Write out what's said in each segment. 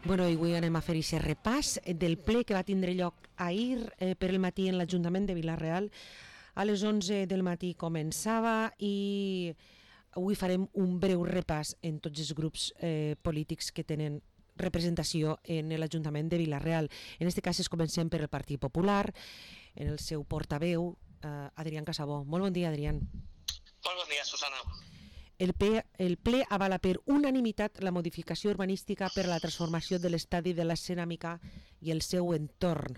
Bueno, i avui anem a fer aquest repàs del ple que va tindre lloc ahir per el matí en l'Ajuntament de Vila-real. A les 11 del matí començava i avui farem un breu repàs en tots els grups polítics que tenen representació en l'Ajuntament de Vila-real. En aquest cas comencem per el Partit Popular, en el seu portaveu, Adrián Casabó. Molt bon dia, Adrián. Molt bon dia, Susana. El ple avala per unanimitat la modificació urbanística per a la transformació de l'estadi de la Ceràmica i el seu entorn.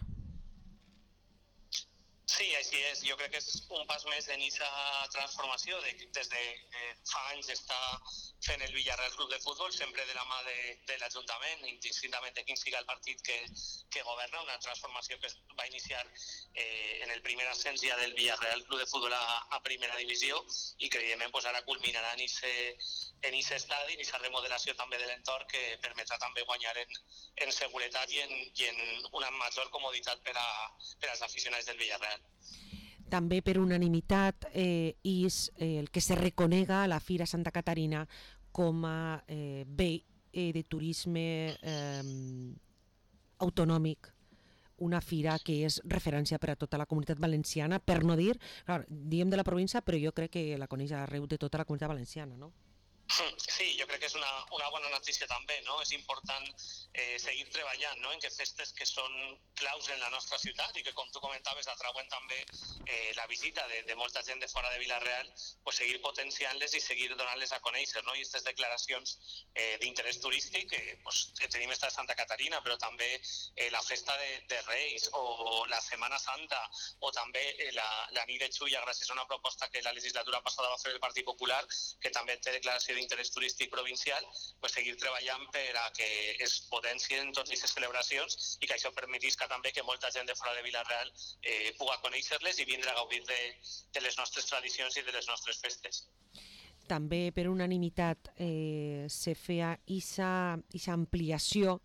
Sí, així és. Jo crec que és un pas més en aquesta transformació. Des de fa anys està fent el Villarreal Club de Futbol, sempre de la mà de l'Ajuntament, indistintament de quin siga el partit que governa, una transformació que es va iniciar en el primer ascens ja del Villarreal Club de Futbol a primera divisió i que evidentment ara culminarà en aquest estadi, en aquesta remodelació també de l'entorn que permetrà també guanyar en seguretat i en una major comoditat per als aficionats del Villarreal. També per unanimitat és el que se reconega la Fira Santa Caterina com a bé de turisme autonòmic, una fira que és referència per a tota la comunitat valenciana, per no dir, clar, diem de la província, però jo crec que la coneix arreu de tota la comunitat valenciana, no? Sí, jo crec que és una bona notícia també, no? És important seguir treballant, no? En que festes que són claus en la nostra ciutat i que, com tu comentaves, atrauen també la visita de molta gent de fora de Vila-real, pues seguir potenciant-les i seguir donant-les a conèixer, no? I aquestes declaracions d'interès turístic, que tenim esta de Santa Caterina, però també la festa de Reis o la Setmana Santa o també la nit de Xulla, gràcies a una proposta que la legislatura passada va fer el Partit Popular, que també té declaració d'interès turístic provincial, pues seguir treballant per a que es potencien totes aquestes celebracions i que això permetisca també que molta gent de fora de Vila-real pugui conèixer-les i vindre a gaudir de les nostres tradicions i de les nostres festes. També per unanimitat se feia aquesta ampliació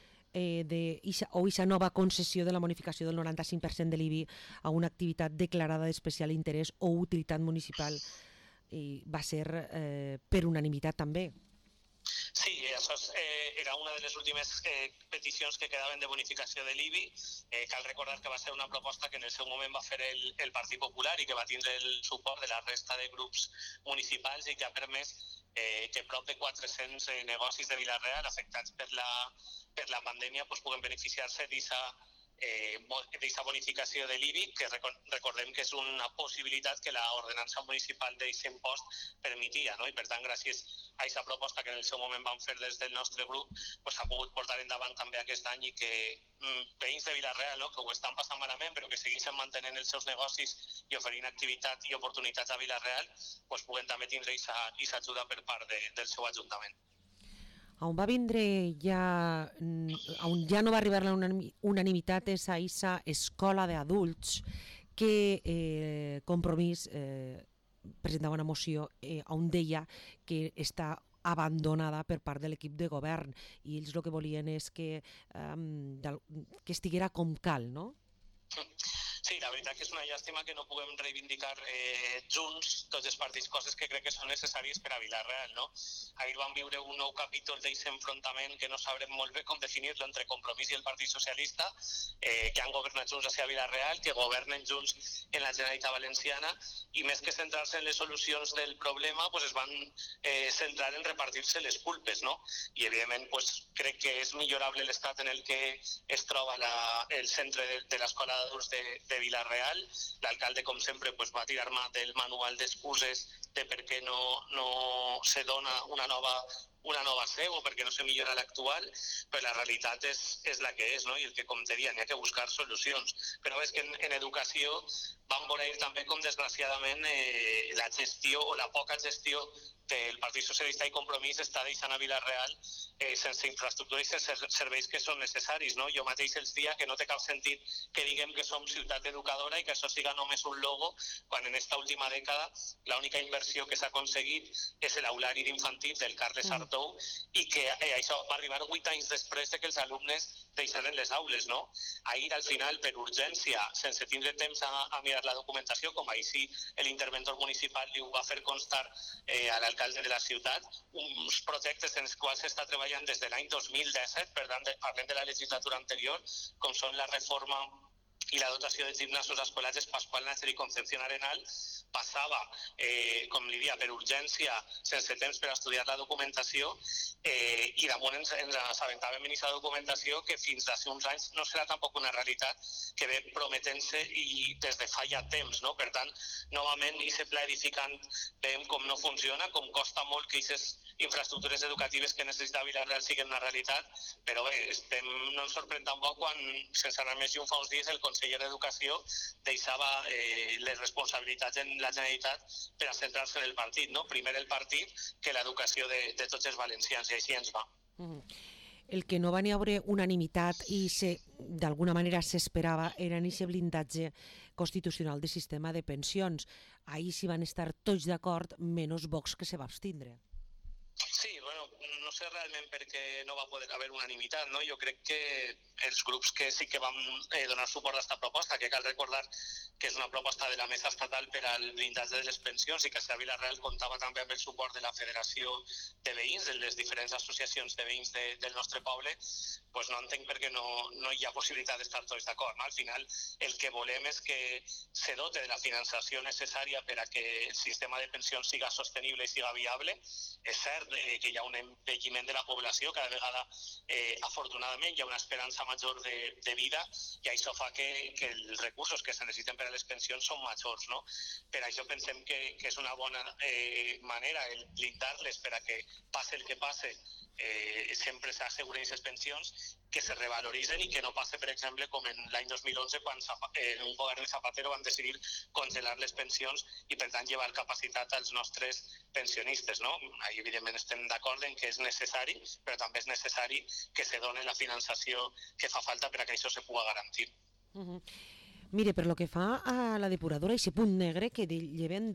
o aquesta nova concessió de la bonificació del 95% de l'IBI a una activitat declarada d'especial interès o utilitat municipal, i va ser per unanimitat també. Sí, això era una de les últimes peticions que quedaven de bonificació de l'IBI. Cal recordar que va ser una proposta que en el seu moment va fer el Partit Popular i que va tindre el suport de la resta de grups municipals i que ha permès que prop de 400 negocis de Vila-real afectats per la pandèmia puguen beneficiar-se d'aquesta bonificació de l'IBI, que recordem que és una possibilitat que l'ordenança municipal d'aquest impost permetia, no? I per tant, gràcies a aquesta proposta que en el seu moment vam fer des del nostre grup, s'ha pogut portar endavant també aquest any i que veïns de Vila-real, no? Que ho estan passant malament però que segueixen mantenint els seus negocis i oferint activitat i oportunitats a Vila-real, puguen també tindre aquesta ajuda per part del seu Ajuntament. On va vindre on ja no va arribar la unanimitat és a aquesta escola d'adults que Compromís presentava una moció on deia que està abandonada per part de l'equip de govern i ells el que volien és que estiguera com cal, no? Sí, la veritat que és una llàstima que no puguem reivindicar junts tots els partits coses que crec que són necessàries per a Vila-real, no? Ahir vam viure un nou capítol d'aquest enfrontament que no sabrem molt bé com definir-lo entre Compromís i el Partit Socialista, que han governat junts a Vila-real, que governen junts en la Generalitat Valenciana i més que centrar-se en les solucions del problema es van centrar en repartir-se les culpes, no? I evidentment crec que és millorable l'estat en el que es troba el centre de l'escola d'adults de Vila-real. L'alcalde, com sempre, va tirar mà del manual d'excuses de per què no se dona una nova seu o perquè no se millora l'actual, però la realitat és la que és, no? I el que, com te deia, n'hi ha que buscar solucions. Però és que en educació vam veure també com, desgraciadament, la gestió o la poca gestió del Partit Socialista i Compromís està deixant a Vila-real sense infraestructura i sense serveis que són necessaris, no? Jo mateix els dia que no té cap sentit que diguem que som ciutat educadora i que això siga només un logo, quan en esta última dècada l'única inversió que s'ha aconseguit és l'aulari d'infantil del Carles Ardó Tou, i que això va arribar 8 anys després de que els alumnes deixaren les aules, no? Ahir, al final, per urgència, sense tindre temps a mirar la documentació, com així l'interventor municipal li ho va fer constar a l'alcalde de la ciutat, uns projectes en els quals s'està treballant des de l'any 2017, per tant, parlem de la legislatura anterior, com són la reforma i la dotació de gimnasos escolars Pascual Nácer i Concepción Arenal, passava, com li dia, per urgència, sense temps per estudiar la documentació, i damunt ens assabentàvem en aquesta documentació que fins d'ací uns anys no serà tampoc una realitat que ve prometent-se i des de fa ja temps, no? Per tant, novament, aquest pla edificant veiem com no funciona, com costa molt que aquestes infraestructures educatives que necessita Vila-real siguin una realitat, però bé, no ens sorprèn tampoc quan, sense anar més lluny, fa uns dies el conseller d'Educació deixava les responsabilitats en la Generalitat per a centrar-se en el partit, no? Primer el partit que l'educació de tots els valencians, i així ens va. El que no va n'hi haver unanimitat i d'alguna manera s'esperava era en aquest blindatge constitucional del sistema de pensions. Ahir s'hi van estar tots d'acord, menys Vox, que se va abstindre. Sí, bueno, no sé realment per què no va poder haver unanimitat, no? Jo crec que els grups que sí que vam donar suport a aquesta proposta, que cal recordar que és una proposta de la Mesa Estatal per al blindatge de les pensions i que a Vila-real comptava també amb el suport de la Federació de Veïns, de les diferents associacions de veïns del nostre poble, doncs no entenc per què no hi ha possibilitat d'estar tots d'acord. Al final, el que volem és que se dote de la finançació necessària per a que el sistema de pensions siga sostenible i siga viable. És cert que hi ha un envelliment de la població, cada vegada, afortunadament, hi ha una esperança major de vida i això fa que els recursos que se necessiten per a les pensions són majors, no? Per això pensem que és una bona manera el blindar-les per a que passe el que passe, sempre s'asseguren aquestes pensions, que se revaloritzen i que no passe, per exemple, com en l'any 2011, quan en un govern de Zapatero van decidir congelar les pensions i, per tant, llevar capacitat als nostres pensionistes, no? Ahí, evidentment, estem d'acord en que és necessari, però també és necessari que se doni la finançació que fa falta per a que això se pugui garantir. Mire, per lo que fa a la depuradora, aquest punt negre que lleven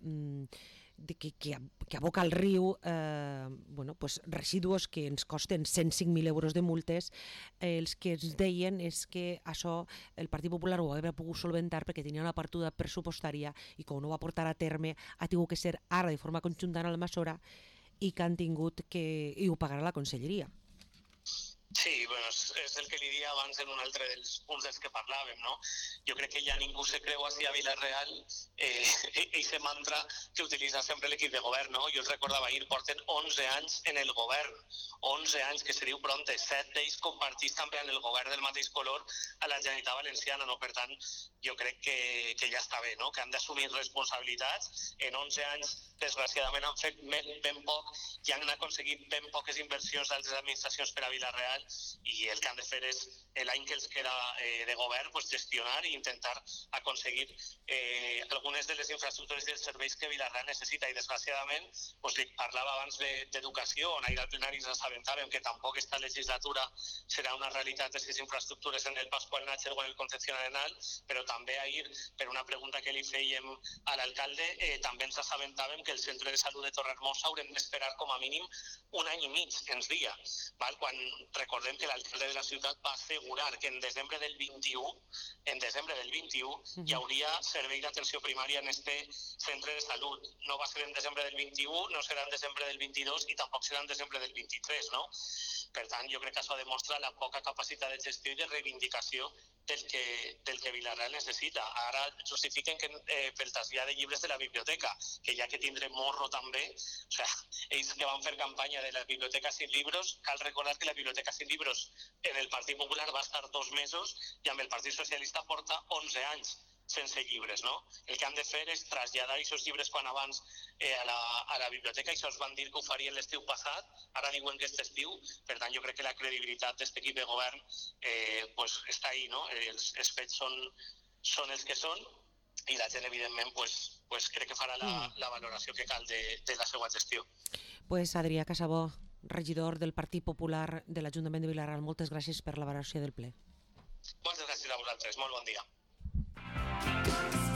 que aboca al riu residus que ens costen 105.000 euros de multes, els que ens deien és que això el Partit Popular ho havia pogut solventar perquè tenia una partida pressupostària i com no va portar a terme ha tingut que ser ara de forma conjunta a l'Almassora i que han tingut i ho pagarà la Conselleria. Sí, bueno, és el que li dia abans en un altre dels punts dels que parlàvem, no? Jo crec que ja ningú se creu així a Vila-real eixe mantra que utilitza sempre l'equip de govern, no? Jo els recordava ahir, porten 11 anys en el govern, 11 anys, que se diu prompte, 7 d'ells compartits també en el govern del mateix color a la Generalitat Valenciana, no? Per tant, jo crec que ja està bé, no? Que han d'assumir responsabilitats. En 11 anys, desgraciadament, han fet ben poc i han aconseguit ben poques inversions d'altres administracions per a Vila-real i el que han de fer és, l'any que els queda de govern, gestionar i intentar aconseguir algunes de les infraestructures i els serveis que Vila-real necessita. I desgraciadament, li parlava abans d'educació, on ahir al plenari ens assabentàvem que tampoc aquesta legislatura serà una realitat d'aquestes infraestructures en el Pascual Nácer o en el Concepción Arenal, però també ahir, per una pregunta que li fèiem a l'alcalde, també ens assabentàvem que el centre de salut de Torrehermosa haurem d'esperar com a mínim un any i mig, ens dia. Quan recordem que l'alcalde de la ciutat va assegurar que en desembre del 21 hi hauria servei d'atenció primària en este centre de salut. No va ser en desembre del 21, no serà en desembre del 22 i tampoc serà en desembre del 23, no? Per tant, jo crec que això demostra la poca capacitat de gestió i de reivindicació del que Vila-real necessita. Ara justifiquen que pel trasllat de llibres de la biblioteca, que ja que tindrem morro també, ells que van fer campanya de la biblioteca sin libros, cal recordar que la biblioteca sin libros en el Partit Popular va estar 2 mesos i amb el Partit Socialista porta 11 anys sense llibres, no? El que han de fer és traslladar aquests llibres quan abans a la biblioteca, i això es van dir que ho farien l'estiu passat, ara diuen que és estiu, per tant jo crec que la credibilitat d'aquest equip de govern està ahí, no? Els fets són els que són i la gent evidentment crec que farà la valoració que cal de la seva gestió. Adrià Casabó, regidor del Partit Popular de l'Ajuntament de Vila-real, moltes gràcies per la valoració del ple. Moltes gràcies a vosaltres, molt bon dia.